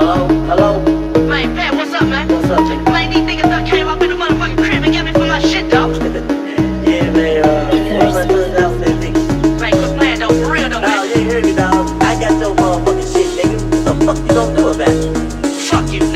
Hello? Hello? Man, Pat, what's up, man? What's up, nigga? Man, these niggas done came up in the motherfucking crib and got me for my shit, dog. Yeah, man, let's put it out there, nigga. Man, quit playing, though, for real, though, Nah, man. you ain't heard me, dog. I got your motherfucking shit, nigga. What the fuck you gonna do about it? Fuck you.